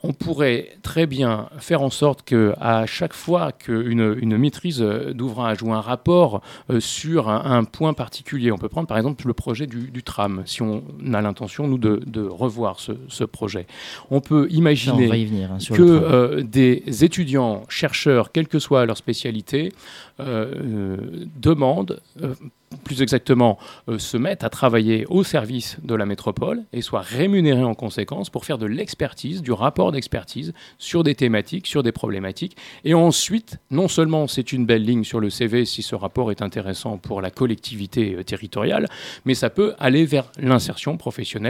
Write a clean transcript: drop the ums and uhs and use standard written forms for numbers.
on pourrait très bien faire en sorte qu'à chaque fois qu'une maîtrise d'ouvrage ou un rapport sur un point particulier, on peut prendre par exemple le projet du tram, si on a l'intention, nous, de revoir ce projet. On peut imaginer on va y venir, sur que des étudiants, chercheurs, quelle que soit leur spécialité, demandent, plus exactement, se mettent à travailler au service de la métropole et soient rémunérés en conséquence pour faire de l'expertise, du rapport d'expertise sur des thématiques, sur des problématiques. Et ensuite, non seulement c'est une belle ligne sur le CV si ce rapport est intéressant pour la collectivité territoriale, mais ça peut aller vers l'insertion professionnelle